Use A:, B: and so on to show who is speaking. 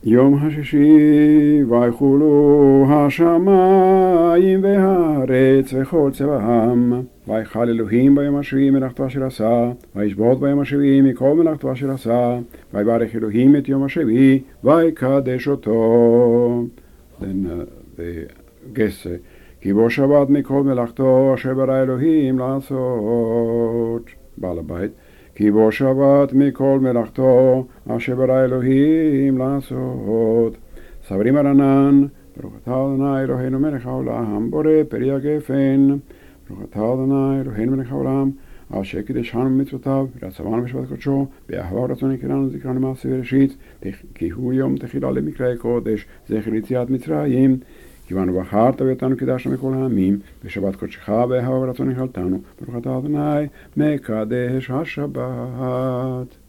A: יום השישי ויחולו השמיים והארץ וכל צבאם. ויחל אלוהים ביום השביעי מלאכתו אשר עשה, וישבות ביום השביעי מכל מלאכתו אשר עשה, ויברך אלוהים את יום השביעי ויקדש אותו. Then the guest כי בו שבת מכל מלאכתו אשר ברא אלוהים לעשות. בעל הבית כי בו שבת מכל מלאכתו אשר ברא אלוהים לעשות. סברים הרנן, ברוך אתה ה' אלוהינו מלך העולם, בורא פרי הגפן. ברוך אתה ה' אלוהינו מלך העולם, אשר קידשנו במצוותיו, ורצבנו בשבת קודשו, באהבה ורצון יקרנו זכרנו מעשה בראשית, כי הוא יום תחילה למקראי קודש, זכר יציאת מצרים. כי בנו בחרת ואותנו קידשנו מכל העמים, בשבת קודשך באהבה ורצון נחלתנו, ברוך אתה ה' מקדש השבת.